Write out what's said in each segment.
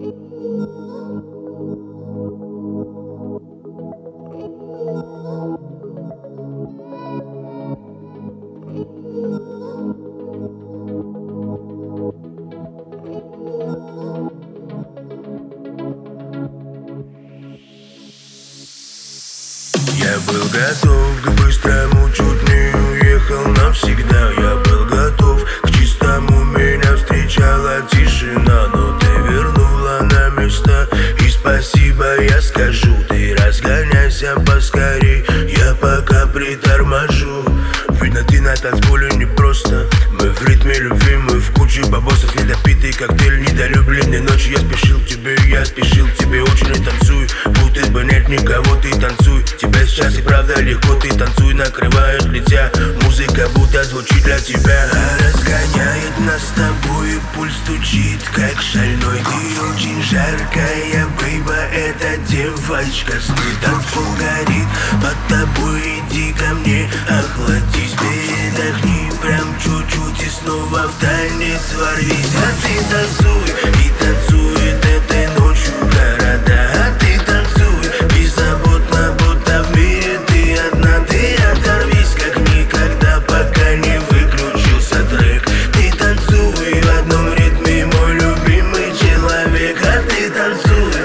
Я был готов к быстрому, чуть не уехал навсегда. Я был готов к чистому, меня встречала тишина. Но ты вернула на место, и спасибо я скажу. Ты разгоняйся поскорей, я пока приторможу. Видно, ты на танцполе непросто. Мы в ритме любви, мы в куче бабосов. Недопитый коктейль, недолюбленной ночи. Я спешил к тебе, я спешил к тебе. Очень и танцуй, будто бы нет никого, ты танцуй. Тебя сейчас и правда легко, ты танцуй. Накрывает летя, музыка будто звучит для тебя. Разгоняет нас с тобой, и пульс стучит как шальной. Ты очень жаркая, бейба, это девочка. Сны, танцпол горит, под тобой иди ко мне. Охладись, передохни, прям чуть-чуть и снова в танец ворвись. А ты танцуй, и танцует этой ночью города. А ты танцуй, беззаботно, будто в мире ты одна. Ты оторвись, как никогда, пока не выключился трек. Ты танцуй в одном ритме, мой любимый человек. А ты танцуй,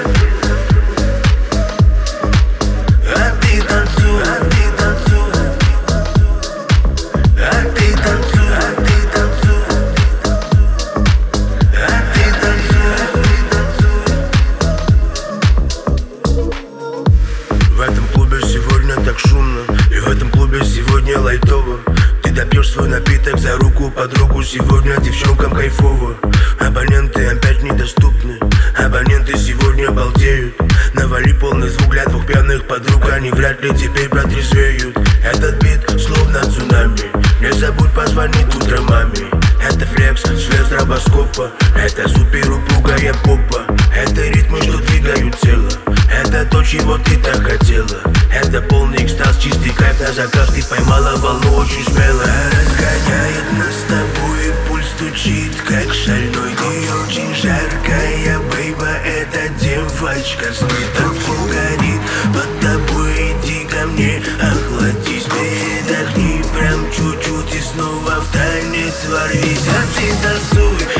а ты танцуй, а ты танцуй, а ты танцуй, а ты танцуй, а ты танцуй. В этом клубе сегодня так шумно, и в этом клубе сегодня лайтово. Ты допьешь свой напиток за руку под руку. Сегодня девчонкам кайфово. Абоненты опять недоступны, абоненты сегодня балдеют. Навали полный звук для двух пьяных подруг. Они вряд ли теперь протрезвеют. Этот бит словно цунами. Не забудь позвонить утром маме. Это флекс, свет стробоскопа. Это супер упругая попа. Это ритмы, что двигают тело. Это то, чего ты так хотела. Это полный экстаз, чистый кайф на заказ. Ты поймала волну очень смело. Разгоняет нас с тобой, и пульс стучит как шальной. Ты очень жаркая, бейба, это девочка. Сны, танцпол горит, под тобой иди ко мне. Охладись, передохни, прям чуть-чуть и снова в танец ворвись. А ты танцуй,